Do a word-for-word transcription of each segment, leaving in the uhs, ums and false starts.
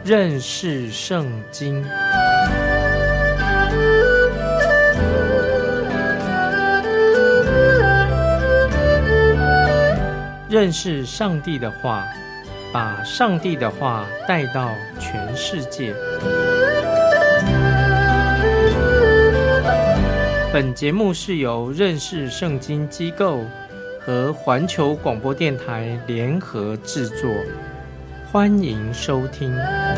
认识圣经。认识上帝的话，把上帝的话带到全世界。本节目是由认识圣经机构和环球广播电台联合制作，欢迎收听。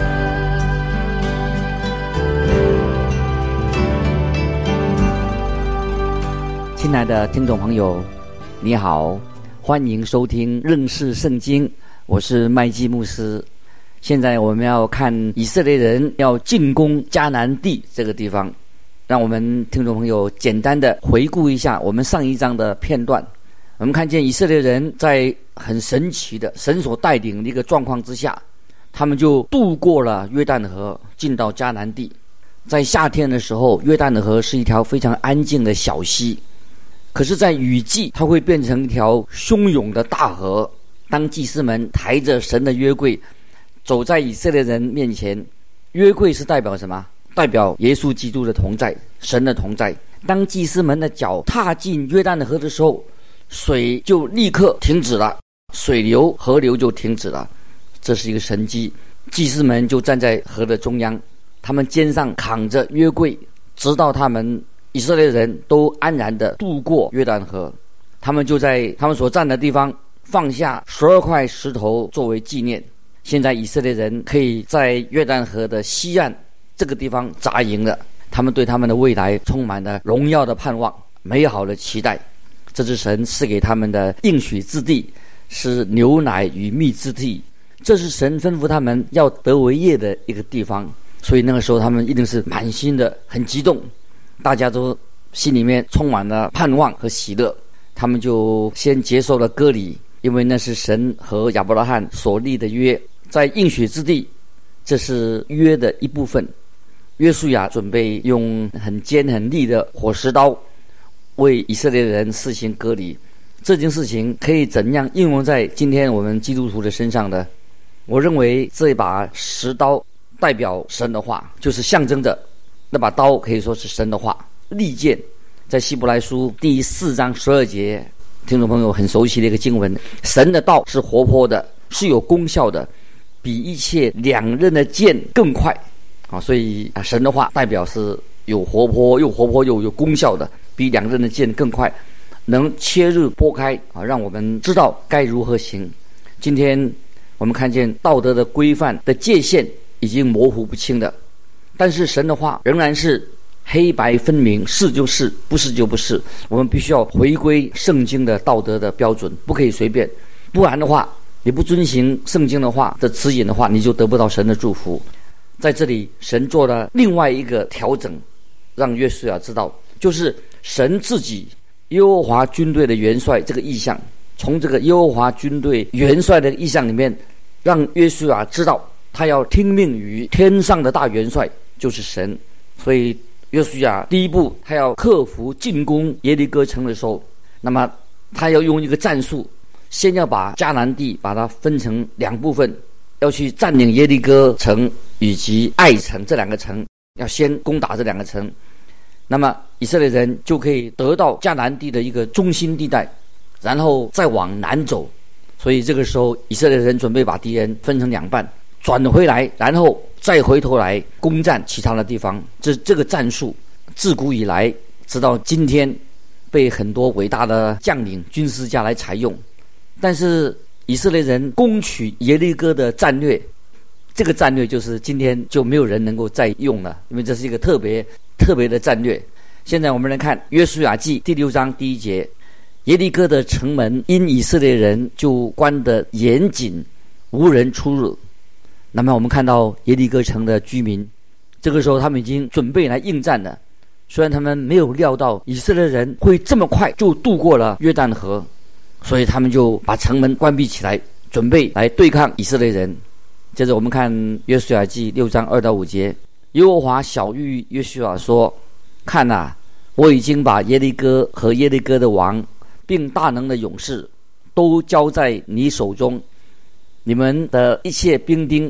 亲爱的听众朋友，你好，欢迎收听认识圣经，我是麦基牧师。现在我们要看以色列人要进攻迦南地这个地方，让我们听众朋友简单的回顾一下我们上一章的片段。我们看见以色列人在很神奇的神所带领的一个状况之下，他们就渡过了约旦河，进到迦南地。在夏天的时候，约旦河是一条非常安静的小溪，可是在雨季它会变成一条汹涌的大河。当祭司们抬着神的约柜走在以色列人面前，约柜是代表什么？代表耶稣基督的同在，神的同在。当祭司们的脚踏进约旦河的时候，水就立刻停止了，水流河流就停止了，这是一个神迹。祭司们就站在河的中央，他们肩上扛着约柜，直到他们以色列人都安然地渡过约旦河。他们就在他们所站的地方放下十二块石头作为纪念。现在以色列人可以在约旦河的西岸这个地方扎营了，他们对他们的未来充满了荣耀的盼望，美好的期待。这是神赐给他们的应许之地，是牛奶与蜜之地，这是神吩咐他们要得为业的一个地方。所以那个时候他们一定是满心的很激动，大家都心里面充满了盼望和喜乐。他们就先接受了割礼，因为那是神和亚伯拉罕所立的约，在应许之地，这是约的一部分。约书亚准备用很尖很利的火石刀为以色列人施行割礼。这件事情可以怎样应用在今天我们基督徒的身上呢？我认为这把石刀代表神的话，就是象征着那把刀可以说是神的话。利剑在希伯来书第四章十二节，听众朋友很熟悉的一个经文，神的道是活泼的，是有功效的，比一切两刃的剑更快。啊，所以啊，神的话代表是有活泼，又活泼又有功效的，比两刃的剑更快，能切入拨开啊，让我们知道该如何行。今天我们看见道德的规范的界限已经模糊不清了，但是神的话仍然是黑白分明，是就是，不是就不是。我们必须要回归圣经的道德的标准，不可以随便，不然的话，你不遵行圣经的话的指引的话，你就得不到神的祝福。在这里神做了另外一个调整，让约书亚知道，就是神自己耶和华军队的元帅这个意象，从这个耶和华军队元帅的意象里面，让约书亚知道他要听命于天上的大元帅，就是神。所以约书亚第一步他要克服进攻耶利哥城的时候，那么他要用一个战术，先要把迦南地把它分成两部分，要去占领耶利哥城以及爱城这两个城，要先攻打这两个城，那么以色列人就可以得到迦南地的一个中心地带，然后再往南走。所以这个时候以色列人准备把敌人分成两半，转回来，然后再回头来攻占其他的地方。这这个战术自古以来直到今天被很多伟大的将领军事家来采用。但是以色列人攻取耶利哥的战略，这个战略就是今天就没有人能够再用了，因为这是一个特别特别的战略。现在我们来看约书亚记第六章第一节，耶利哥的城门因以色列人就关得严谨，无人出入。那么我们看到耶利哥城的居民，这个时候他们已经准备来应战了。虽然他们没有料到以色列人会这么快就渡过了约旦河，所以他们就把城门关闭起来，准备来对抗以色列人。接着我们看约书亚记六章二到五节，耶和华晓谕约书亚说：看啊，我已经把耶利哥和耶利哥的王并大能的勇士都交在你手中，你们的一切兵丁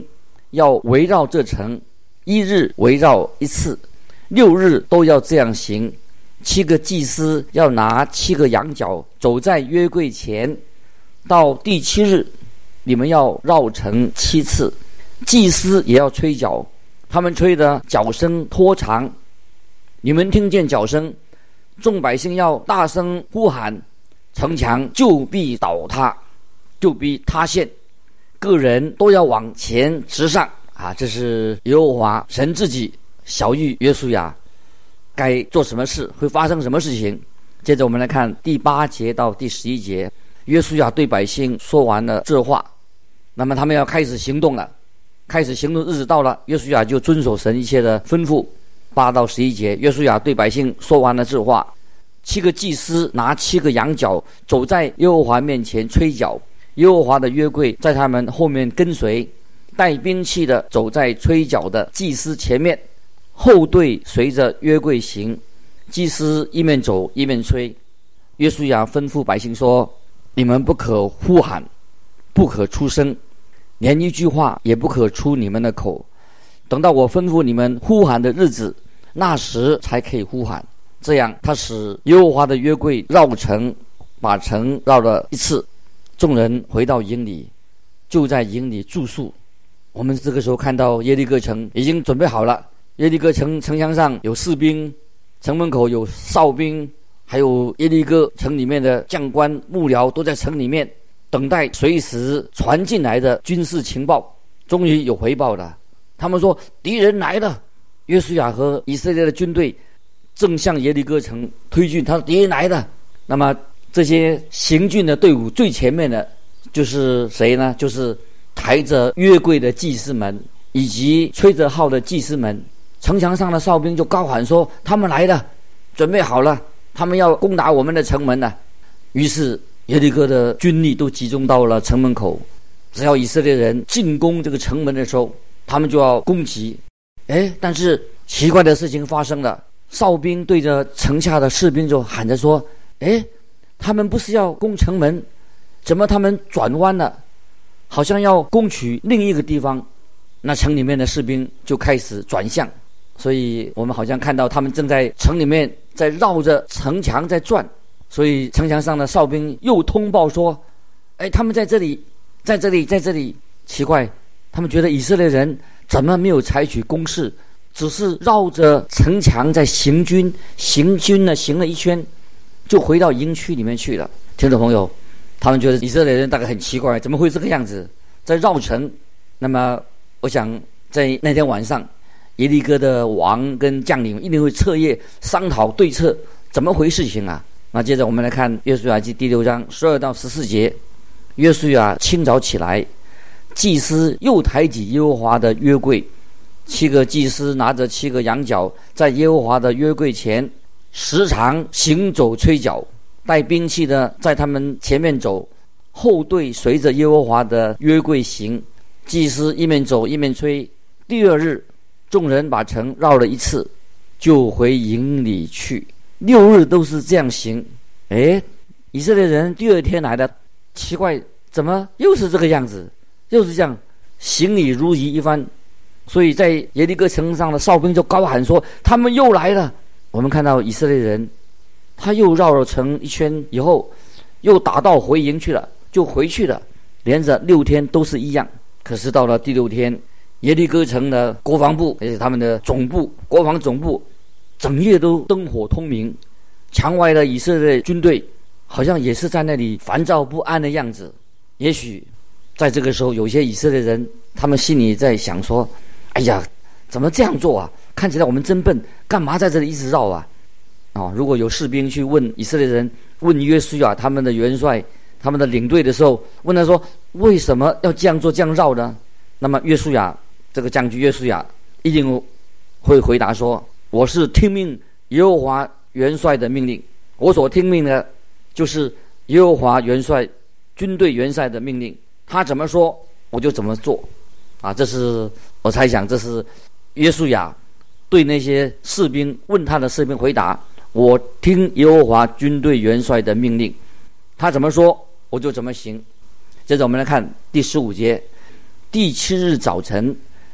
要围绕这城，一日围绕一次，六日都要这样行。七个祭司要拿七个羊角，走在约柜前，到第七日，你们要绕城七次。祭司也要吹角，他们吹的角声拖长，你们听见角声，众百姓要大声呼喊，城墙就必倒塌，就必塌陷，个人都要往前直上啊！这是耶和华神自己晓谕约书亚该做什么事，会发生什么事情。接着我们来看第八节到第十一节，约书亚对百姓说完了这话，那么他们要开始行动了。开始行动日子到了，约书亚就遵守神一切的吩咐。八到十一节，约书亚对百姓说完了这话，七个祭司拿七个羊角，走在耶和华面前吹角，耶和华的约柜在他们后面跟随，带兵器的走在吹角的祭司前面，后队随着约柜行，祭司一面走一面吹。约书亚吩咐百姓说：你们不可呼喊，不可出声，连一句话也不可出你们的口，等到我吩咐你们呼喊的日子，那时才可以呼喊。这样他使耶和华的约柜绕城，把城绕了一次。众人回到营里，就在营里住宿。我们这个时候看到耶利哥城已经准备好了，耶利哥城城墙上有士兵，城门口有哨兵，还有耶利哥城里面的将官幕僚都在城里面等待随时传进来的军事情报。终于有回报了，他们说敌人来了。约书亚和以色列的军队正向耶利哥城推进，他说敌人来了。那么这些行军的队伍最前面的就是谁呢？就是抬着约柜的祭司们以及吹着号的祭司们。城墙上的哨兵就高喊说他们来了，准备好了，他们要攻打我们的城门了。于是耶利哥的军力都集中到了城门口，只要以色列人进攻这个城门的时候，他们就要攻击。哎，但是奇怪的事情发生了，哨兵对着城下的士兵就喊着说：哎，他们不是要攻城门，怎么他们转弯了，好像要攻取另一个地方。那城里面的士兵就开始转向，所以我们好像看到他们正在城里面在绕着城墙在转。所以城墙上的哨兵又通报说：哎，他们在这里，在这里，在这里。奇怪，他们觉得以色列人怎么没有采取攻势，只是绕着城墙在行军，行军呢行了一圈，就回到营区里面去了。听众朋友，他们觉得以色列人大概很奇怪，怎么会这个样子，在绕城。那么我想在那天晚上，耶利哥的王跟将领一定会彻夜商讨对策，怎么回事情啊？那接着我们来看约书亚记第六章十二到十四节。约书亚清早起来，祭司又抬起耶和华的约柜，七个祭司拿着七个羊角，在耶和华的约柜前时常行走吹角，带兵器的在他们前面走，后队随着耶和华的约柜行。祭司一面走一面吹。第二日，众人把城绕了一次，就回营里去。六日都是这样行。诶，以色列人第二天来的，奇怪，怎么又是这个样子，又是这样行礼如仪一番。所以在耶利哥城上的哨兵就高喊说他们又来了。我们看到以色列人他又绕了城一圈以后，又打道回营去了，就回去了，连着六天都是一样。可是到了第六天，耶利哥城的国防部，也是他们的总部，国防总部整夜都灯火通明，墙外的以色列军队好像也是在那里烦躁不安的样子。也许在这个时候，有些以色列人他们心里在想说，哎呀，怎么这样做啊，看起来我们真笨，干嘛在这里一直绕啊？哦，如果有士兵去问以色列人，问约书亚他们的元帅，他们的领队的时候，问他说为什么要这样做这样绕呢？那么约书亚这个将军约书亚一定会回答说，我是听命耶和华元帅的命令，我所听命的就是耶和华元帅军队元帅的命令，他怎么说我就怎么做啊！这是我猜想，这是约书亚对那些士兵问他的士兵回答，我听耶和华军队元帅的命令，他怎么说我就怎么行。接着我们来看第十五节。第七日早晨，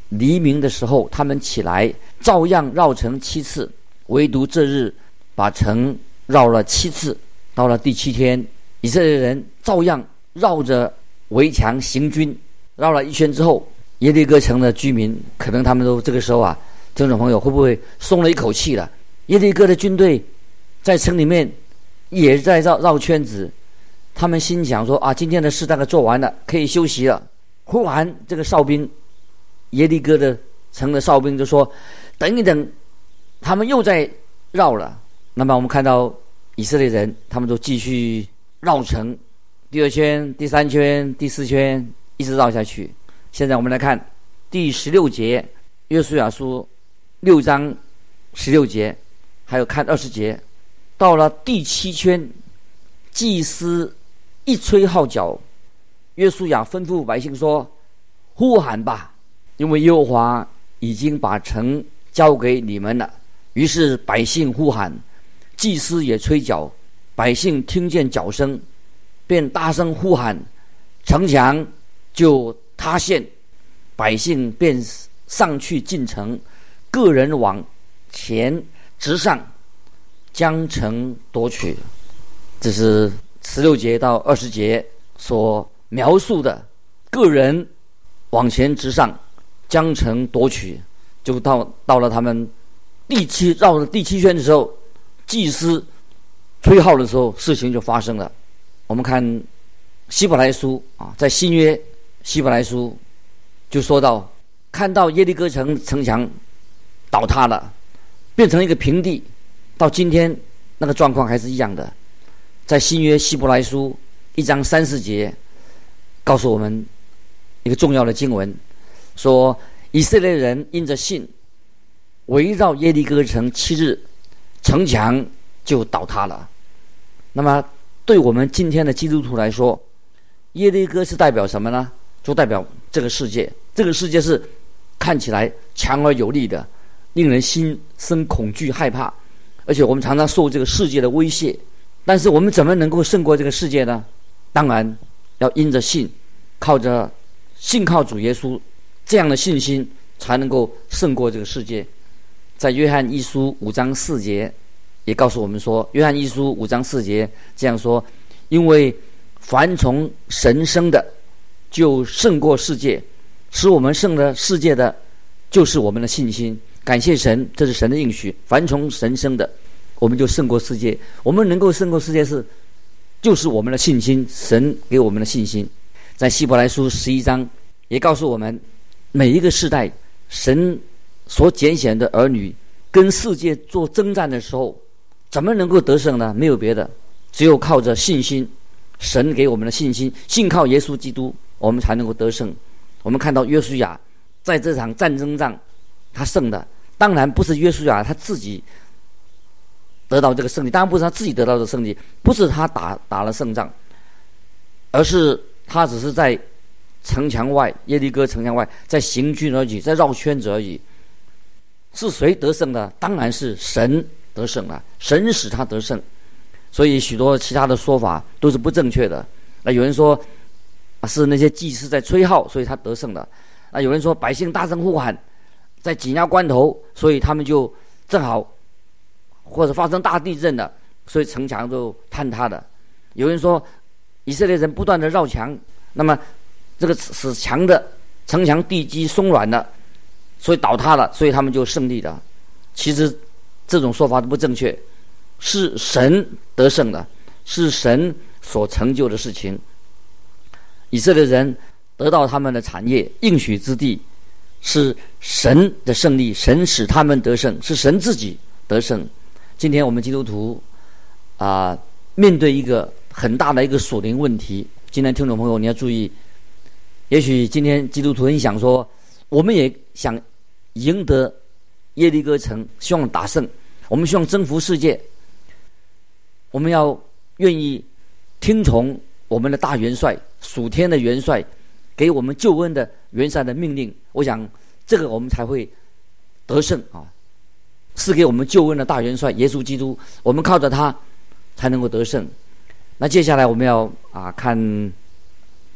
黎明的时候，他们起来，照样绕城七次，唯独这日把城绕了七次。到了第七天，以色列人照样绕着围墙行军，绕了一圈之后，耶利哥城的居民可能他们都这个时候啊，听众朋友会不会松了一口气了？耶利哥的军队在城里面也在绕绕圈子，他们心想说啊，今天的事大概做完了，可以休息了。忽然这个哨兵，耶利哥的城的哨兵就说，等一等，他们又在绕了。那么我们看到以色列人他们都继续绕城，第二圈、第三圈、第四圈，一直绕下去。现在我们来看第十六节，约书亚书六章十六节，还有看二十节。到了第七圈，祭司一吹号角，约书亚吩咐百姓说，呼喊吧，因为耶和华已经把城交给你们了。于是百姓呼喊，祭司也吹角，百姓听见角声，便大声呼喊，城墙就塌陷，百姓便上去进城，个人往前直上，将城夺取。这是十六节到二十节所描述的，个人往前直上，将城夺取。就到到了他们第七绕了第七圈的时候，祭司吹号的时候，事情就发生了。我们看希伯来书啊，在新约希伯来书就说到，看到耶利哥城城墙倒塌了，变成一个平地，到今天那个状况还是一样的。在新约希伯来书一章三四节告诉我们一个重要的经文，说以色列人因着信围绕耶利哥城七日，城墙就倒塌了。那么对我们今天的基督徒来说，耶利哥是代表什么呢？就代表这个世界。这个世界是看起来强而有力的，令人心生恐惧害怕，而且我们常常受这个世界的威胁。但是我们怎么能够胜过这个世界呢？当然要因着信，靠着信靠主耶稣，这样的信心才能够胜过这个世界。在约翰一书五章四节也告诉我们说，约翰一书五章四节这样说，因为凡从神生的就胜过世界，使我们胜了世界的就是我们的信心。感谢神，这是神的应许，凡从神生的我们就胜过世界。我们能够胜过世界是就是我们的信心，神给我们的信心。在希伯来书十一章也告诉我们，每一个世代神所拣选的儿女跟世界做征战的时候，怎么能够得胜呢？没有别的，只有靠着信心，神给我们的信心，信靠耶稣基督，我们才能够得胜。我们看到约书亚在这场战争上他胜的，当然不是约书亚他自己得到这个胜利，当然不是他自己得到的胜利，不是他打打了胜仗，而是他只是在城墙外，耶利哥城墙外在行军而已，在绕圈子而已。是谁得胜的？当然是神得胜了，神使他得胜。所以许多其他的说法都是不正确的。那有人说是那些祭司在吹号，所以他得胜了。那有人说百姓大声呼喊，在紧要关头，所以他们就正好，或者发生大地震了，所以城墙就坍塌了。有人说以色列人不断的绕墙，那么这个使墙的城墙地基松软了，所以倒塌了，所以他们就胜利了。其实这种说法都不正确，是神得胜的，是神所成就的事情。以色列人得到他们的产业应许之地，是神的胜利，神使他们得胜，是神自己得胜。今天我们基督徒啊、呃，面对一个很大的一个属灵问题。今天听众朋友你要注意，也许今天基督徒很想说，我们也想赢得耶利哥城，希望打胜，我们希望征服世界，我们要愿意听从我们的大元帅，属天的元帅给我们救恩的元帅的命令。我想这个我们才会得胜啊！是给我们救恩的大元帅耶稣基督，我们靠着他才能够得胜。那接下来我们要啊看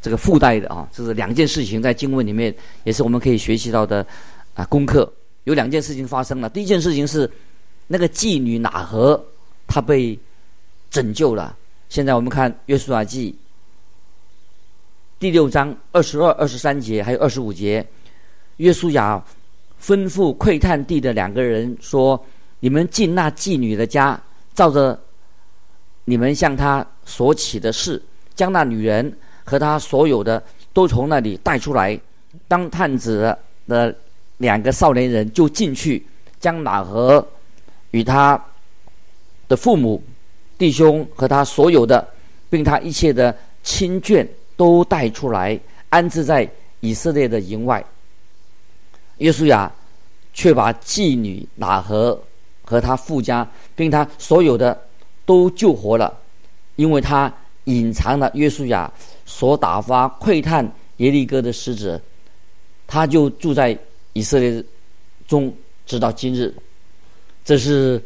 这个附带的啊，这是两件事情在经文里面也是我们可以学习到的啊功课。有两件事情发生了，第一件事情是那个妓女喇合她被拯救了。现在我们看约书亚记第六章二十二、二十三节还有二十五节，约书亚吩咐窥探地的两个人说：你们进那妓女的家，照着你们向她所起的事，将那女人和她所有的都从那里带出来。当探子的两个少年人就进去，将喇合与他的父母、弟兄和他所有的，并他一切的亲眷都带出来，安置在以色列的营外。约书亚却把妓女喇合和他父家，并他所有的都救活了，因为他隐藏了约书亚所打发窥探耶利哥的使者，他就住在以色列中，直到今日。这是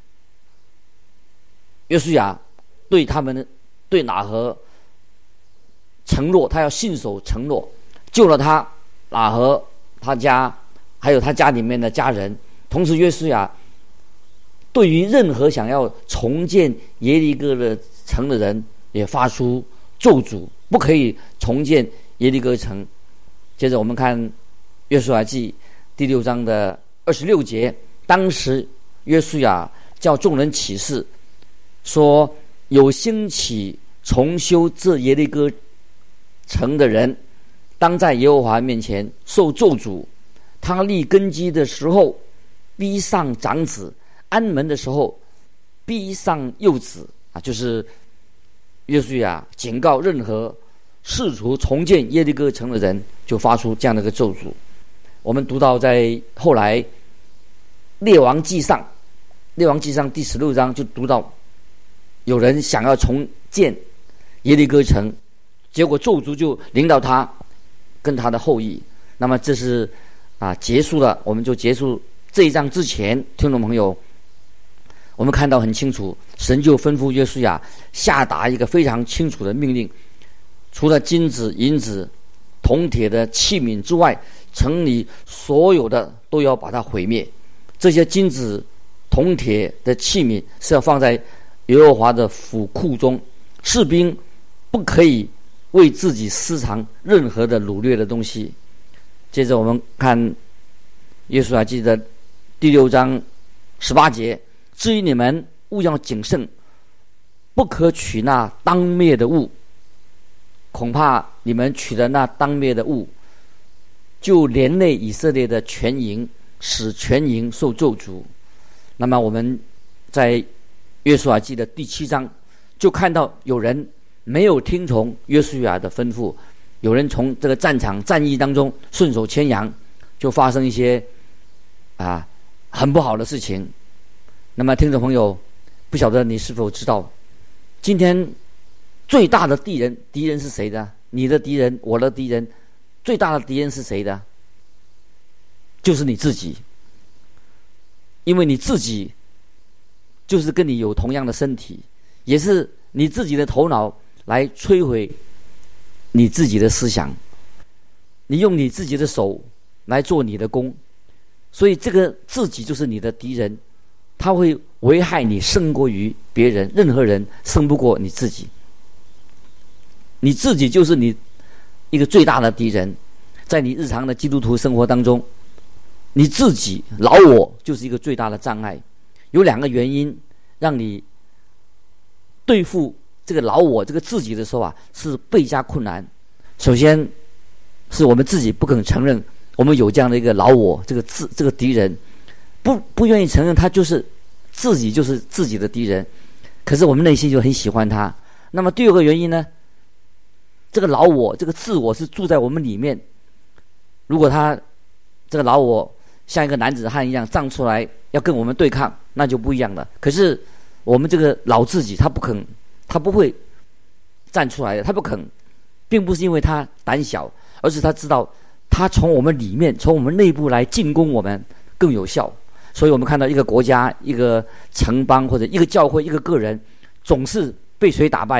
约书亚对他们对喇合承诺，他要信守承诺，救了他喇合他家还有他家里面的家人。同时约书亚对于任何想要重建耶利哥的城的人也发出咒诅，不可以重建耶利哥城。接着我们看约书亚记第六章的二十六节，当时约书亚叫众人起誓，说有兴起重修这耶利哥城的人，当在耶和华面前受咒诅。他立根基的时候逼上长子，安门的时候逼上幼子啊，就是约书亚警告任何试图重建耶利哥城的人，就发出这样的一个咒诅。我们读到在后来列王记上列王记上第十六章就读到有人想要重建耶利哥城，结果咒诅就临到他跟他的后裔。那么这是啊结束了，我们就结束这一章之前，听众朋友，我们看到很清楚，神就吩咐约书亚下达一个非常清楚的命令，除了金子、银子、铜铁的器皿之外，城里所有的都要把它毁灭。这些金子、铜铁的器皿是要放在耶和华的府库中，士兵不可以为自己私藏任何的掳掠的东西。接着我们看约书亚记的第六章十八节，至于你们务要谨慎，不可取那当灭的物，恐怕你们取的那当灭的物，就连累以色列的全营，使全营受咒诅。那么我们在约书亚记的第七章就看到有人没有听从约书亚的吩咐，有人从这个战场战役当中顺手牵羊，就发生一些啊很不好的事情。那么听众朋友，不晓得你是否知道，今天最大的敌人敌人是谁的？你的敌人，我的敌人，最大的敌人是谁的？就是你自己。因为你自己就是跟你有同样的身体，也是你自己的头脑来摧毁你自己的思想，你用你自己的手来做你的工，所以这个自己就是你的敌人，他会危害你胜过于别人，任何人胜不过你自己。你自己就是你一个最大的敌人。在你日常的基督徒生活当中，你自己老我就是一个最大的障碍。有两个原因让你对付这个老我这个自己的时候啊，是倍加困难。首先是我们自己不肯承认我们有这样的一个老我，这个自这个敌人，不不愿意承认他就是自己就是自己的敌人，可是我们内心就很喜欢他。那么第二个原因呢，这个老我这个自我是住在我们里面，如果他这个老我像一个男子汉一样站出来要跟我们对抗，那就不一样了。可是我们这个老自己他不肯，他不会站出来的，他不肯，并不是因为他胆小，而是他知道他从我们里面从我们内部来进攻我们更有效。所以我们看到一个国家、一个城邦或者一个教会、一个个人总是被谁打败啊？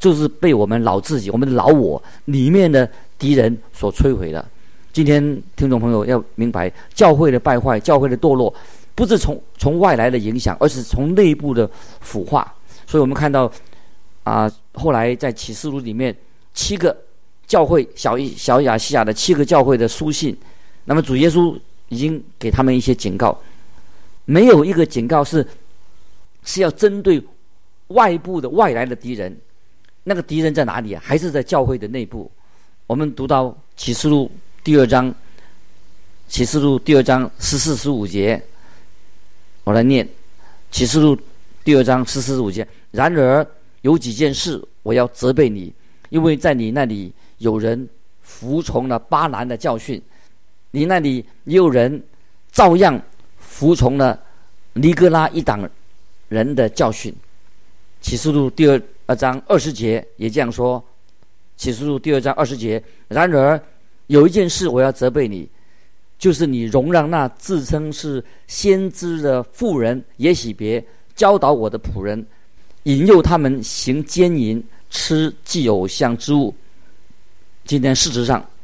就是被我们老自己、我们的老我里面的敌人所摧毁的。今天听众朋友要明白，教会的败坏、教会的堕落，不是从从外来的影响，而是从内部的腐化。所以我们看到啊、呃，后来在启示录里面，七个教会小小亚细亚的七个教会的书信，那么主耶稣已经给他们一些警告，没有一个警告是是要针对外部的外来的敌人。那个敌人在哪里啊？还是在教会的内部。我们读到启示录第二章，启示录第二章十四十五节，我来念启示录第二章十四十五节。然而有几件事我要责备你，因为在你那里有人服从了巴兰的教训，你那里也有人照样服从了尼哥拉一党人的教训。启示录第二章二十节也这样说，启示录第二章二十节。然而有一件事我要责备你，就是你容让那自称是先知的妇人耶洗别教导我的仆人，引诱他们行奸淫，吃祭偶像之物。今天事实上，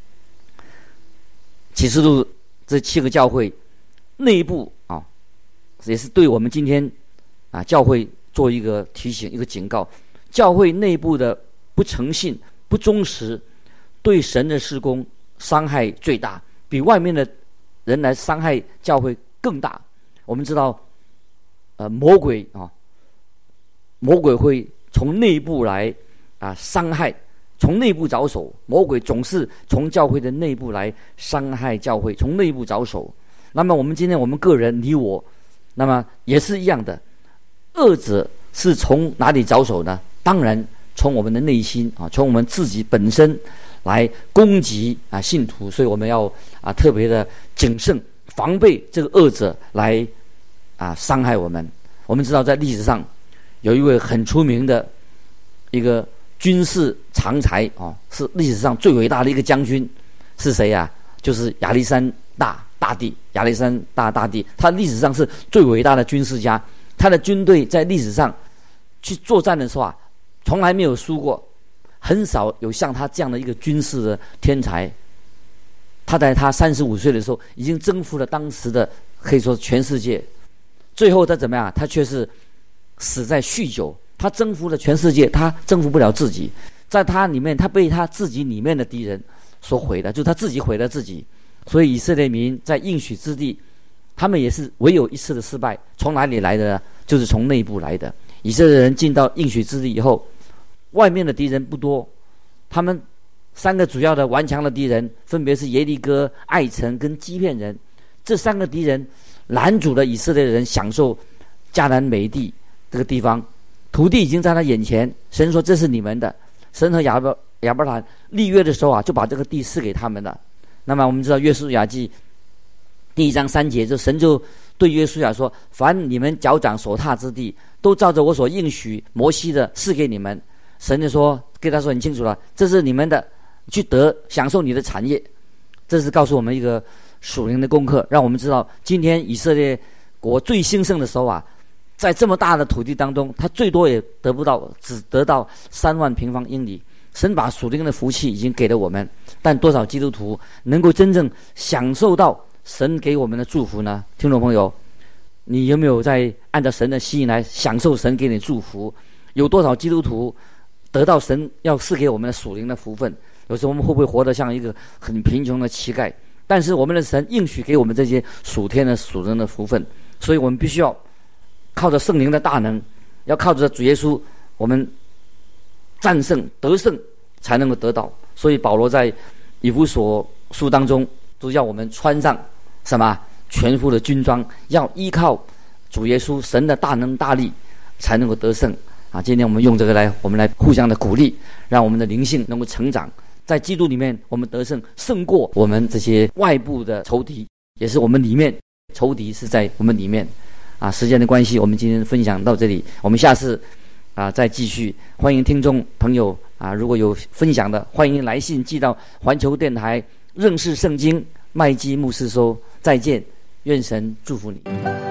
启示录这七个教会内部啊，也是对我们今天啊教会做一个提醒、一个警告。教会内部的不诚信、不忠实，对神的事工伤害最大，比外面的人来伤害教会更大。我们知道，呃，魔鬼啊，魔鬼会从内部来啊伤害，从内部着手。魔鬼总是从教会的内部来伤害教会，从内部着手。那么我们今天我们个人你我，那么也是一样的。恶者是从哪里着手呢？当然从我们的内心啊，从我们自己本身来攻击啊信徒。所以我们要啊特别的谨慎防备这个恶者来啊伤害我们。我们知道在历史上有一位很出名的一个军事常才啊，是历史上最伟大的一个将军，是谁啊？就是亚历山大大帝。亚历山大大帝他历史上是最伟大的军事家，他的军队在历史上去作战的时候啊，从来没有输过，很少有像他这样的一个军事的天才。他在他三十五岁的时候，已经征服了当时的可以说全世界。最后他怎么样？他却是死在酗酒。他征服了全世界，他征服不了自己。在他里面，他被他自己里面的敌人所毁了，就是他自己毁了自己。所以以色列民在应许之地，他们也是唯有一次的失败。从哪里来的呢？就是从内部来的。以色列人进到应许之地以后，外面的敌人不多，他们三个主要的顽强的敌人分别是耶利哥、艾城跟基遍人。这三个敌人拦阻了以色列人享受迦南美地这个地方，土地已经在他眼前。神说这是你们的。神和亚伯亚伯拉罕立约的时候啊，就把这个地赐给他们了。那么我们知道约书亚记第一章三节，就神就对约书亚说：凡你们脚掌所踏之地，都照着我所应许摩西的赐给你们。神就说跟他说很清楚了，这是你们的，去得享受你的产业。这是告诉我们一个属灵的功课，让我们知道今天以色列国最兴盛的时候啊，在这么大的土地当中，他最多也得不到，只得到三万平方英里。神把属灵的福气已经给了我们，但多少基督徒能够真正享受到神给我们的祝福呢？听众朋友，你有没有在按照神的心意来享受神给你的祝福？有多少基督徒得到神要赐给我们的属灵的福分？有时候我们会不会活得像一个很贫穷的乞丐？但是我们的神应许给我们这些属天的属灵的福分，所以我们必须要靠着圣灵的大能，要靠着主耶稣，我们战胜得胜才能够得到。所以保罗在以弗所书当中都要我们穿上什么全副的军装，要依靠主耶稣神的大能大力才能够得胜啊！今天我们用这个来，我们来互相的鼓励，让我们的灵性能够成长，在基督里面我们得胜，胜过我们这些外部的仇敌，也是我们里面仇敌是在我们里面啊！时间的关系，我们今天分享到这里，我们下次啊再继续。欢迎听众朋友啊，如果有分享的，欢迎来信寄到环球电台认识圣经麦基牧师收。再见，愿神祝福你。